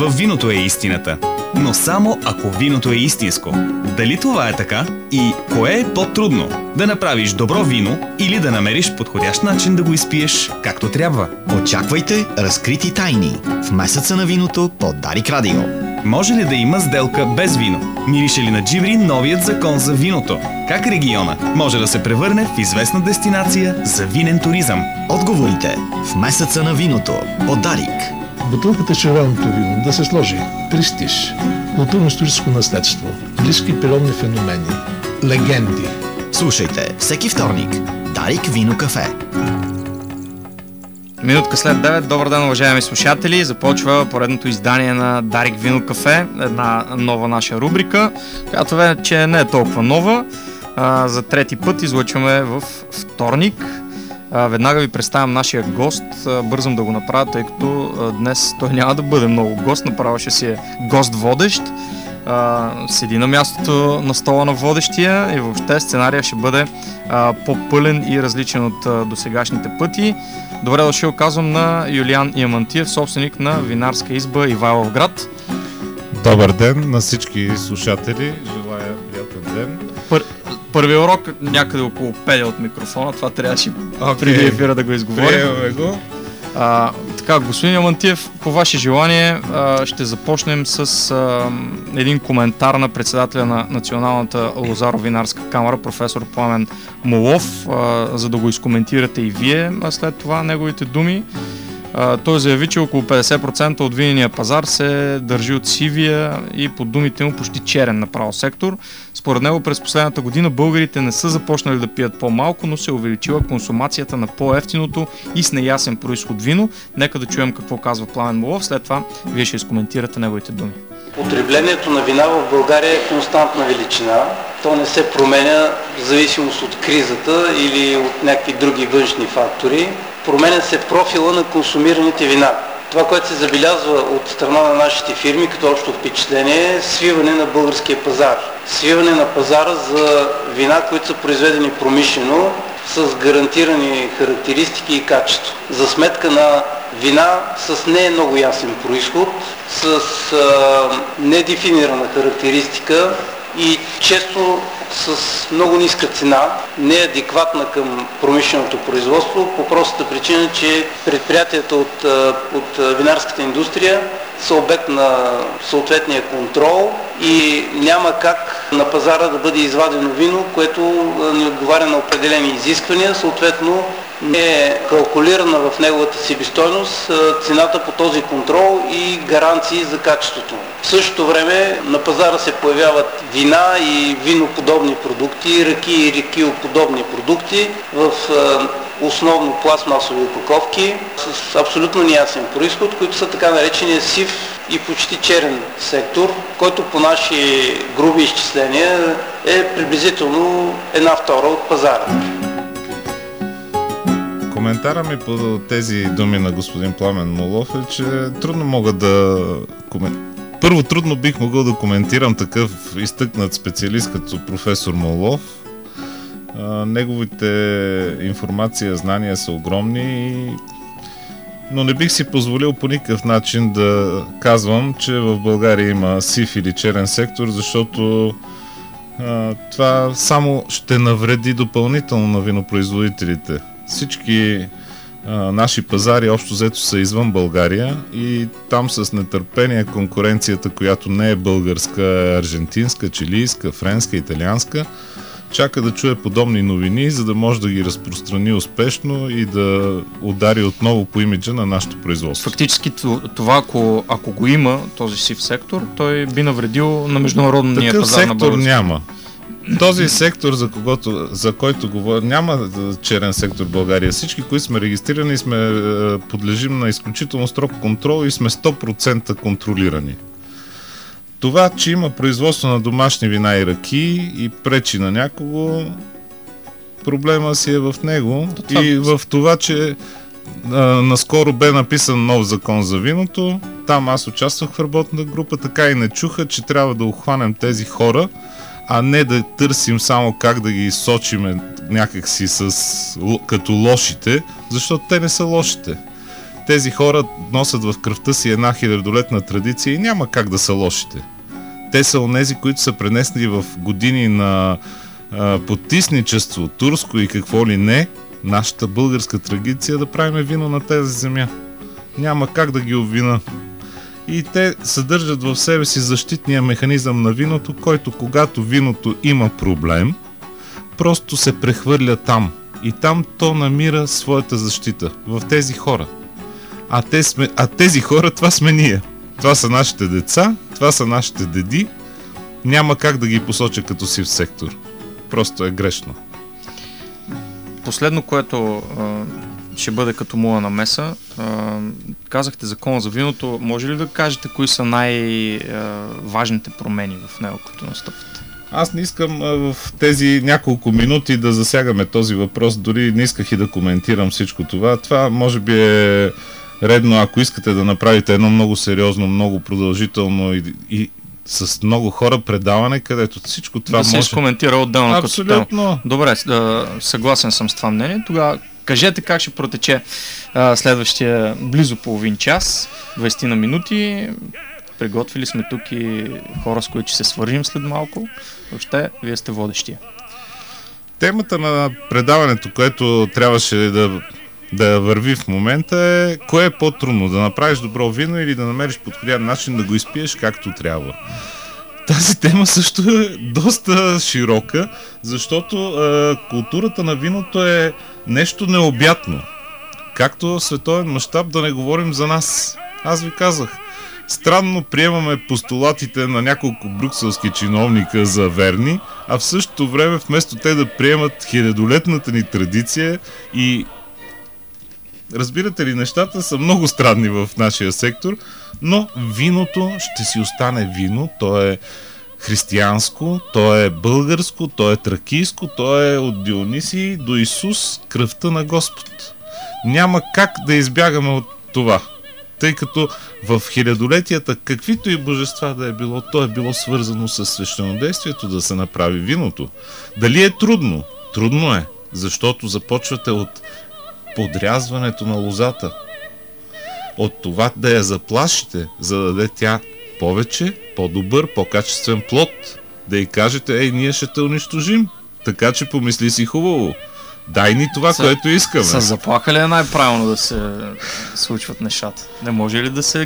във виното е истината. Но само ако виното е истинско. Дали това е така? И кое е по-трудно? Да направиш добро вино или да намериш подходящ начин да го изпиеш както трябва? Очаквайте разкрити тайни в месеца на виното по Дарик Радио. Може ли да има сделка без вино? Мирише ли на джибри новият закон за виното? Как региона може да се превърне в известна дестинация за винен туризъм? Отговорите в месеца на виното по Дарик. Бутилката червеното вино да се сложи престиж, културно-историческо наследство, близки природни феномени, легенди. Слушайте всеки вторник Дарик Вино Кафе. Минутка след 9. Добър ден, уважаеми слушатели. Започва поредното издание на Дарик Вино Кафе, една нова наша рубрика, която вече не е толкова нова. За трети път излъчваме в вторник. Веднага ви представям нашия гост. Бързам да го направя, тъй като днес той няма да бъде много гост, направо ще си е гост-водещ. Седи на мястото на стола на водещия и въобще сценария ще бъде по-пълен и различен от досегашните пъти. Добре дошъл, казвам, на Юлиан Ямантиев, собственик на винарска изба Ивайловград. Добър ден на всички слушатели, желая приятен ден. Първият урок някъде около 5 от микрофона, това трябваше преди ефира да го изговорим. Приемаме го. Така, господин Ямантиев, по ваше желание ще започнем с един коментар на председателя на Националната лозаро-винарска камара, професор Пламен Молов, за да го изкоментирате и вие след това неговите думи. Той заяви, че около 50% от винения пазар се държи от сивия и по думите му почти черен направо сектор. Според него през последната година българите не са започнали да пият по-малко, но се е увеличила консумацията на по-евтиното и с неясен произход вино. Нека да чуем какво казва Пламен Молов, след това вие ще изкоментирате неговите думи. Потреблението на вина в България е константна величина. То не се променя в зависимост от кризата или от някакви други външни фактори. Променя се профила на консумираните вина. Това, което се забелязва от страна на нашите фирми като общо впечатление, е свиване на българския пазар. Свиване на пазара за вина, които са произведени промишлено, с гарантирани характеристики и качество. За сметка на вина с не много ясен произход, с недефинирана характеристика и често с много ниска цена, неадекватна към промишленото производство, по простата причина, че предприятията от винарската индустрия са обект на съответния контрол и няма как на пазара да бъде извадено вино, което не отговаря на определени изисквания, съответно не е калкулирана в неговата себестойност цената по този контрол и гаранции за качеството. В същото време на пазара се появяват вина и виноподобни продукти, ръки и ракиоподобни продукти в основно пластмасови опаковки с абсолютно неясен произход, които са така наречения сив и почти черен сектор, който по наши груби изчисления е приблизително 1/2 от пазара. Коментара ми по тези думи на господин Пламен Молов е, че трудно мога да... Първо, трудно бих могъл да коментирам такъв изтъкнат специалист като професор Молов. Неговите информация, знания са огромни, но не бих си позволил по никакъв начин да казвам, че в България има сив или черен сектор, защото това само ще навреди допълнително на винопроизводителите. Всички наши пазари общо взето са извън България и там с нетърпение конкуренцията, която не е българска, аржентинска, чилийска, френска, италианска, чака да чуе подобни новини, за да може да ги разпространи успешно и да удари отново по имиджа на нашето производство. Фактически това, ако го има този сив сектор, той би навредил на международния такъв пазар на сектор български. няма. Този сектор, за който говоря, няма черен сектор в България. Всички, които сме регистрирани, подлежим на изключително строг контрол и сме 100% контролирани. Това, че има производство на домашни вина и ракии и пречи на някого, проблема си е в него и в това, че наскоро бе написан нов закон за виното. Там аз участвах в работната група, така и не чуха, че трябва да обхванем тези хора, а не да търсим само как да ги сочиме някакси като лошите, защото те не са лошите. Тези хора носят в кръвта си една хилядолетна традиция и няма как да са лошите. Те са онези, които са пренесли в години на потисничество, турско и какво ли не, нашата българска традиция да правим вино на тази земя. Няма как да ги обвина. И те съдържат в себе си защитния механизъм на виното, който когато виното има проблем, просто се прехвърля там. И там то намира своята защита. В тези хора. А тези хора, това сме ние. Това са нашите деца, това са нашите деди. Няма как да ги посоча като сив сектор. Просто е грешно. Последно, което ще бъде като моя намеса, казахте закона за виното. Може ли да кажете кои са най-важните промени в него, като настъпват? Аз не искам в тези няколко минути да засягаме този въпрос, дори не исках и да коментирам всичко това. Това може би е редно, ако искате да направите едно много сериозно, много продължително и с много хора предаване, където всичко това може... Да се коментира отделно. Абсолютно. Добре, съгласен съм с това мнение. Тогава кажете как ще протече следващия близо половин час, 20 на минути. Приготвили сме тук и хора, с които ще се свържим след малко. Въобще, вие сте водещия. Темата на предаването, което трябваше да върви в момента е кое е по-трудно, да направиш добро вино или да намериш подходящ начин да го изпиеш както трябва. Тази тема също е доста широка, защото културата на виното е нещо необятно. Както в световен мащаб, да не говорим за нас. Аз ви казах, странно приемаме постулатите на няколко брюкселски чиновника за верни, а в същото време вместо те да приемат хилядолетната ни традиция и разбирате ли, нещата са много странни в нашия сектор, но виното ще си остане вино, то е християнско, то е българско, то е тракийско, то е от Дионисий до Исус, кръвта на Господ. Няма как да избягаме от това, тъй като в хилядолетията, каквито и божества да е било, то е било свързано с свещенодействието да се направи виното. Дали е трудно? Трудно е, защото започвате от подрязването на лозата. От това да я заплашите, за да даде тя повече, по-добър, по-качествен плод. Да й кажете, ние ще те унищожим. Така че помисли си хубаво. Дай ни това, което искаме. С заплаха ли е най-правилно да се случват нещата? Не може ли да се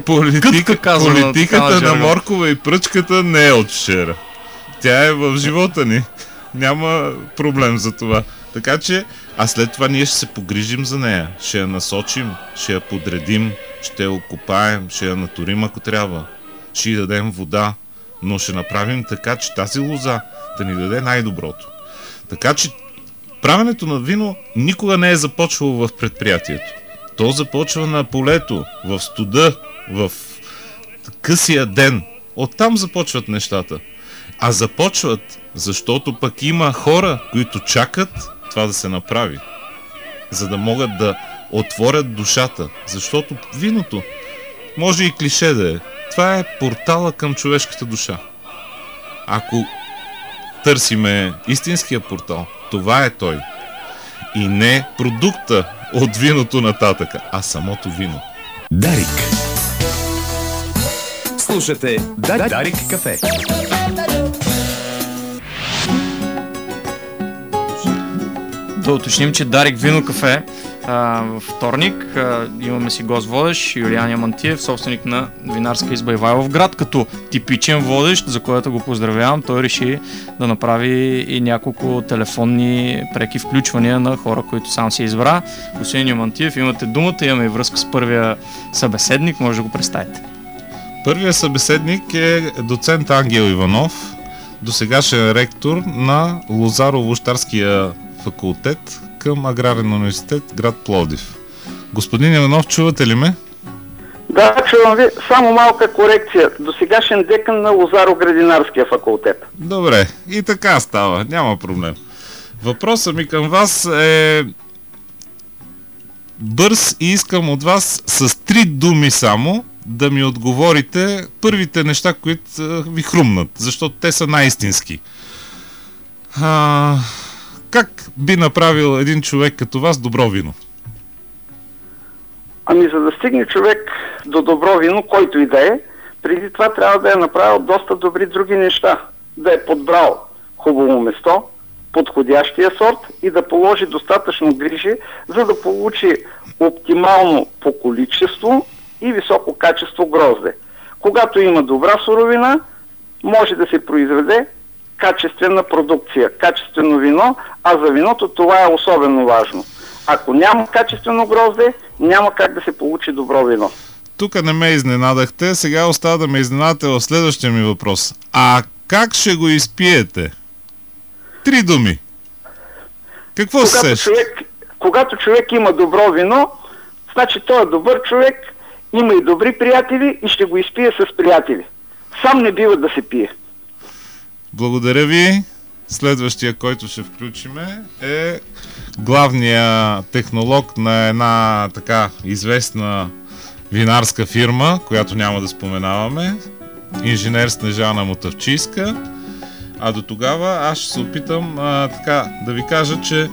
Политиката на моркова и пръчката не е от вчера. Тя е в живота ни. Няма проблем за това. Така че, а след това ние ще се погрижим за нея. Ще я насочим, ще я подредим, ще я окопаем, ще я натурим ако трябва. Ще й дадем вода, но ще направим така, че тази лоза да ни даде най-доброто. Така че правенето на вино никога не е започвало в предприятието. То започва на полето, в студа, в късия ден. Оттам започват нещата. А започват, защото пък има хора, които чакат това да се направи. За да могат да отворят душата. Защото виното, може и клише да е, това е портала към човешката душа. Ако търсиме истинския портал, това е той. И не продукта от виното нататъка, а самото вино. Дарик. Слушате Дарик кафе. Да уточним, че Дарик Вино кафе във вторник имаме си гост водещ Юлиан Ямантиев, собственик на винарска изба Ивайловград, като типичен водещ, за което го поздравявам. Той реши да направи и няколко телефонни преки включвания на хора, които сам си избра. Господин Ямантиев, имате думата, имаме и връзка с първия събеседник, може да го представите. Първият събеседник е доцент Ангел Иванов, досегашен ректор на Лозаро-Лощарския факултет към Аграрен университет, град Пловдив. Господин Иванов, чувате ли ме? Да, чувам ви. Само малка корекция. Досегашен декан на Лозаро-градинарския факултет. Добре, и така става, няма проблем. Въпросът ми към вас е бърз и искам от вас с 3 думи само да ми отговорите първите неща, които ви хрумнат, защото те са най-истински. Как би направил един човек като вас добро вино? Ами за да стигне човек до добро вино, който и да е, преди това трябва да е направил доста добри други неща. Да е подбрал хубаво место, подходящия сорт и да положи достатъчно грижи, за да получи оптимално по количество и високо качество грозде. Когато има добра суровина, може да се произведе качествена продукция, качествено вино, а за виното това е особено важно. Ако няма качествено грозде, няма как да се получи добро вино. Тук не ме изненадахте, сега остава да ме изненадате в следващия ми въпрос. А как ще го изпиете? 3 думи. Какво се сеща? Когато човек има добро вино, значи той е добър човек, има и добри приятели и ще го изпие с приятели. Сам не бива да се пие. Благодаря ви. Следващия, който ще включиме, е главният технолог на една така известна винарска фирма, която няма да споменаваме, инженер Снежана Мотавчийска. А до тогава аз ще се опитам така да ви кажа, че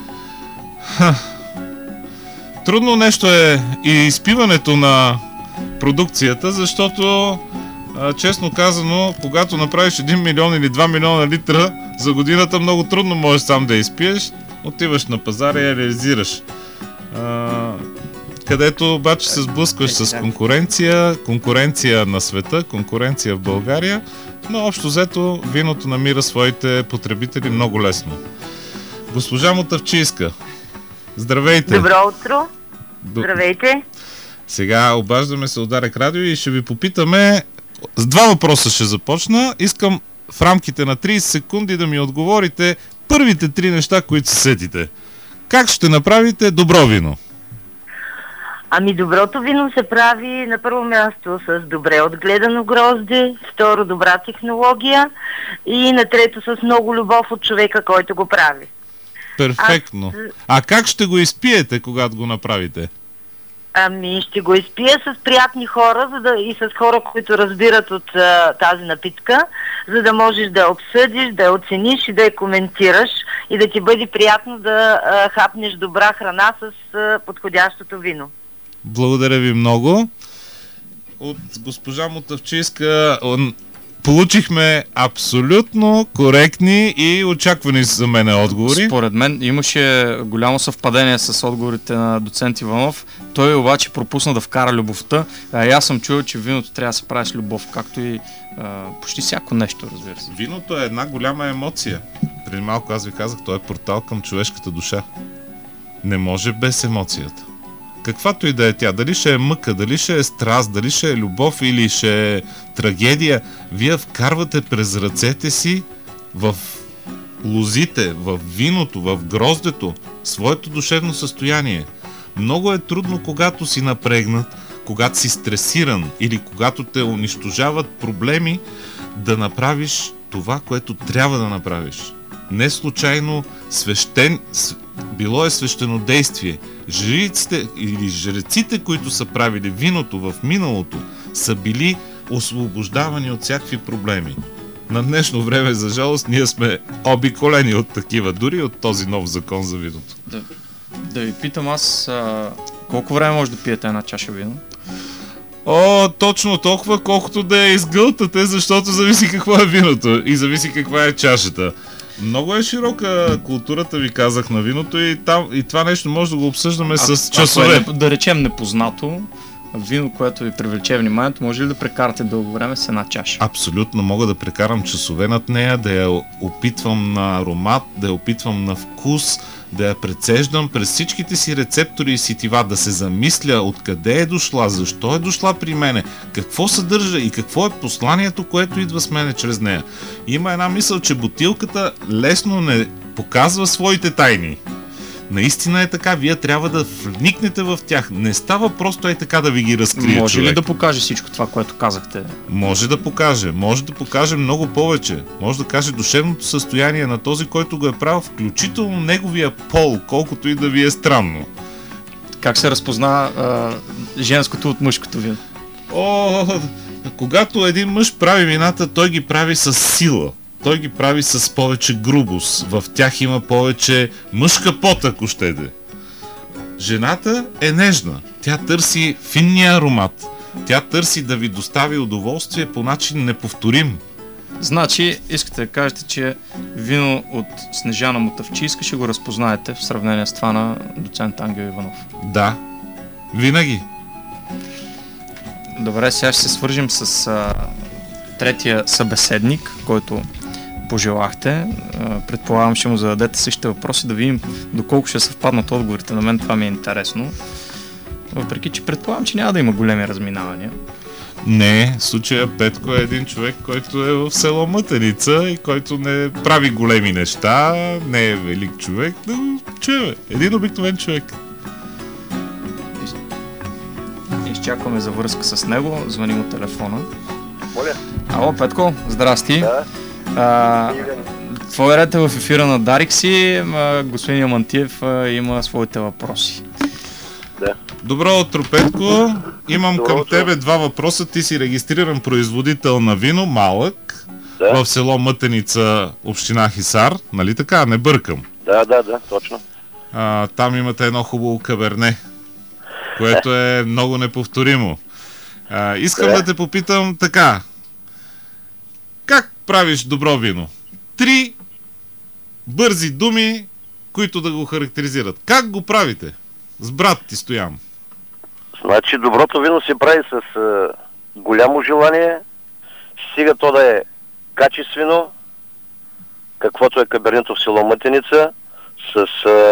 трудно нещо е и изпиването на продукцията, защото честно казано, когато направиш 1 милион или 2 милиона литра за годината, много трудно можеш сам да изпиеш. Отиваш на пазара и я реализираш. Където обаче се сблъскваш с конкуренция на света, конкуренция в България, но общо взето виното намира своите потребители много лесно. Госпожа Мотавчийска, здравейте! Добро утро! Здравейте! Сега обаждаме се от Дарик Радио и ще ви попитаме, с 2 въпроса ще започна. Искам в рамките на 30 секунди да ми отговорите първите 3 неща, които се сетите. Как ще направите добро вино? Ами доброто вино се прави на първо място с добре отгледано грозде, второ добра технология и на трето с много любов от човека, който го прави. Перфектно. А как ще го изпиете, когато го направите? Ами ще го изпия с приятни хора и с хора, които разбират от тази напитка, за да можеш да я обсъдиш, да я оцениш и да я коментираш и да ти бъде приятно да хапнеш добра храна с подходящото вино. Благодаря ви много. От госпожа Мотавчийска получихме абсолютно коректни и очаквани за мен отговори. Според мен имаше голямо съвпадение с отговорите на доцент Иванов. Той обаче пропусна да вкара любовта. И аз съм чувал, че виното трябва да се прави с любов, както и почти всяко нещо, разбира се. Виното е една голяма емоция. Преди малко аз ви казах, той е портал към човешката душа. Не може без емоцията. Каквато и да е тя, дали ще е мъка, дали ще е страст, дали ще е любов или ще е трагедия, вие вкарвате през ръцете си в лозите, в виното, в гроздето, своето душевно състояние. Много е трудно, когато си напрегнат, когато си стресиран или когато те унищожават проблеми, да направиш това, което трябва да направиш. Не случайно било е свещенодействие. Жриците или жреците, които са правили виното в миналото, са били освобождавани от всякакви проблеми. На днешно време, за жалост, ние сме обиколени от такива, дори от този нов закон за виното. Да ви питам аз, колко време може да пиете една чаша вино? Точно толкова, колкото да я изгълтате, защото зависи какво е виното и зависи каква е чашата. Много е широка културата, ви казах, на виното и това нещо може да го обсъждаме с часове. Да речем непознато вино, което ви привлече вниманието, може ли да прекарате дълго време с една чаша? Абсолютно, мога да прекарам часове над нея, да я опитвам на аромат, да я опитвам на вкус, да я прецеждам през всичките си рецептори и сетива, да се замисля откъде е дошла, защо е дошла при мене, какво съдържа и какво е посланието, което идва с мене чрез нея. Има една мисъл, че бутилката лесно не показва своите тайни. Наистина е така, вие трябва да вникнете в тях. Не става просто така да ви ги разкрие. Може човек. ли да покаже всичко това, което казахте? Може да покаже много повече. Може да каже душевното състояние на този, който го е правил, включително неговия пол, колкото и да ви е странно. Как се разпозна женското от мъжкото вино? Когато един мъж прави вината, той ги прави с сила. Той ги прави с повече грубост. В тях има повече мъжка пот, ако щете. Жената е нежна. Тя търси финния аромат. Тя търси да ви достави удоволствие по начин неповторим. Значи, искате да кажете, че вино от Снежана Мутавчийска ще го разпознаете в сравнение с това на доцент Ангел Иванов. Да, винаги. Добре, сега ще се свържим с третия събеседник, който пожелахте. Предполагам, ще му зададете същите въпроси, да видим доколко ще съвпаднат отговорите. На мен това ми е интересно. Въпреки, че предполагам, че няма да има големи разминавания. Не, в случая Петко е един човек, който е в село Мътеница и който не прави големи неща, не е велик човек, но чуе, един обикновен човек. Изчакваме за връзка с него, звъним от телефона. Моля. Ало, Петко, здрасти. Да. Твой ред е в ефира на Дарик си, господин Ямантиев има своите въпроси. Да. Добро утро, Петко. Имам Добро към утро. тебе два въпроса. Ти си регистриран производител на вино, малък, в село Мътеница, община Хисар, нали така? Не бъркам. Да, точно. Там имате едно хубаво каберне, което е много неповторимо. Искам да те попитам така. Как правиш добро вино? 3 бързи думи, които да го характеризират. Как го правите? С брат ти Стоян. Значи доброто вино се прави с голямо желание, стига то да е качествено, каквото е кабернето в село Мътеница, с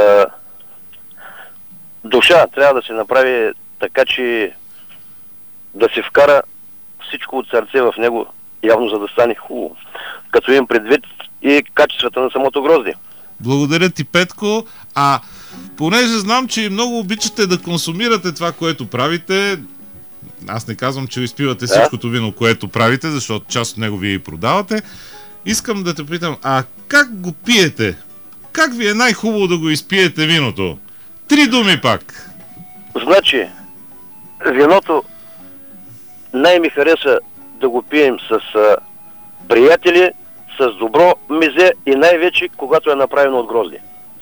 душа. Трябва да се направи така, че да се вкара всичко от сърце в него, явно за да стане хубаво. Като имам предвид и качествата на самото грозде. Благодаря ти, Петко. Понеже знам, че много обичате да консумирате това, което правите, аз не казвам, че изпивате всичкото вино, което правите, защото част от него вие и продавате, искам да те питам, как го пиете? Как ви е най-хубаво да го изпиете виното? 3 думи пак. Значи, виното най-ми хареса да го пием с приятели, с добро мезе и най-вече, когато е направено от грозде.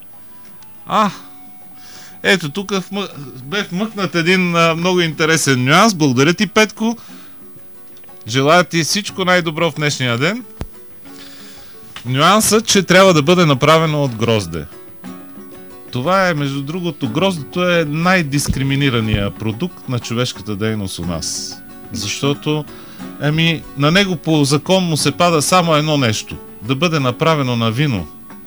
Ето, тук бе вмъкнат един много интересен нюанс. Благодаря ти, Петко. Желая ти всичко най-добро в днешния ден. Нюансът, че трябва да бъде направено от грозде. Това е, между другото, гроздето е най-дискриминирания продукт на човешката дейност у нас. Защото, на него по закон му се пада само едно нещо. Да бъде направено на вино.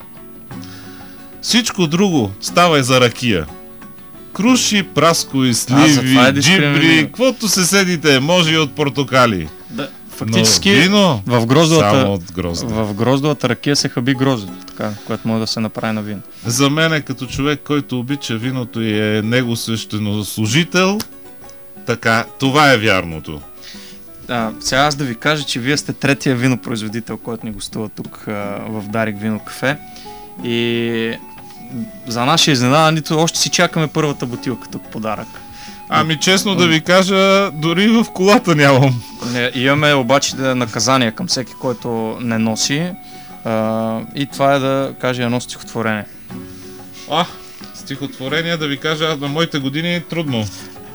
Всичко друго става и за ракия. Круши, праскови, сливи, джибри, каквото се седите, може и от портокали. Да, фактически вино, в гроздовата ракия се хаби гроздето, така, което може да се направи на вино. За мен като човек, който обича виното и е него свещенослужител, така, това е вярното. Сега аз да ви кажа, че вие сте третия винопроизводител, който ни гостува тук в Дарик Вино Кафе. И за наша изненада, нито още си чакаме първата бутилка тук подарък. Честно да ви кажа, дори в колата нямам. Имаме обаче наказание към всеки, който не носи. И това е да каже едно стихотворение. Стихотворение да ви кажа, на моите години трудно.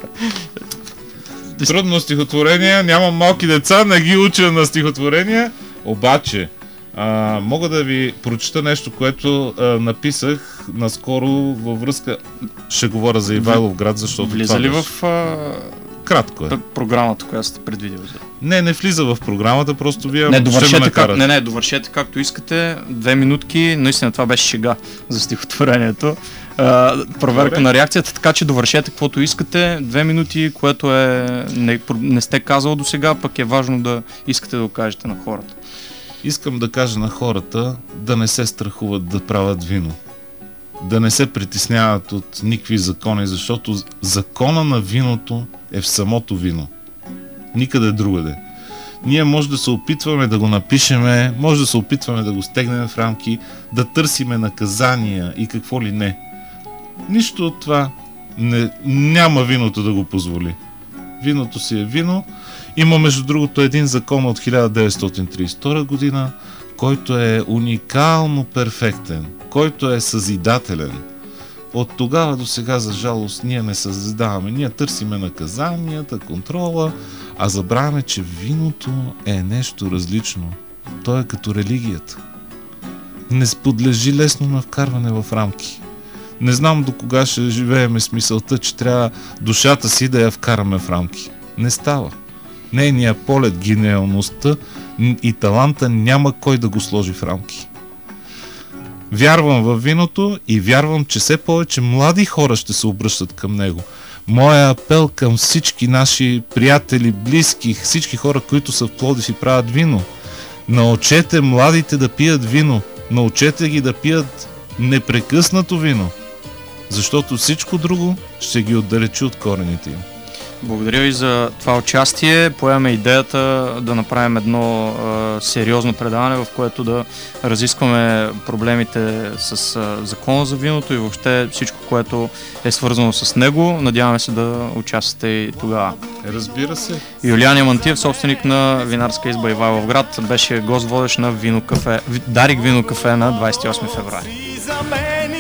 Трудно стихотворение, нямам малки деца, не ги уча на стихотворения, обаче мога да ви прочита нещо, което написах наскоро във връзка... Ще говоря за Ивайловград, защото влиза ли в кратко е програмата, която сте предвидели? Не влиза в програмата, просто вие довършете както искате. 2 минутки, наистина това беше шега за стихотворението. Проверка на реакцията, така че довършете каквото искате. 2 минути, което не сте казал до сега, пък е важно да искате да го кажете на хората. Искам да кажа на хората да не се страхуват да правят вино. Да не се притесняват от никакви закони, защото закона на виното е в самото вино. Никъде другаде. Ние може да се опитваме да го напишеме, може да се опитваме да го стегнем в рамки, да търсиме наказания и какво ли не. Нищо от това няма виното да го позволи. Виното си е вино. Има, между другото, един закон от 1932 година, който е уникално перфектен, който е съзидателен. От тогава до сега, за жалост, ние не създаваме. Ние търсиме наказанията, контрола, а забравяме, че виното е нещо различно. То е като религията. Не подлежи лесно на вкарване в рамки. Не знам до кога ще живееме с мисълта, че трябва душата си да я вкараме в рамки. Не става. Нейният полет, гениалността и таланта няма кой да го сложи в рамки. Вярвам във виното и вярвам, че все повече млади хора ще се обръщат към него. Моя апел към всички наши приятели, близки, всички хора, които са в Пловдив и правят вино. Научете младите да пият вино. Научете ги да пият непрекъснато вино. Защото всичко друго ще ги отдалечи от корените им. Благодаря ви за това участие. Поемаме идеята да направим едно сериозно предаване, в което да разискваме проблемите с закона за виното и въобще всичко, което е свързано с него. Надяваме се да участвате и тогава. Разбира се. Юлиан Ямантиев, собственик на винарска изба Ивайловград, беше гост водещ на Дарик Вино кафе на 28 февруари.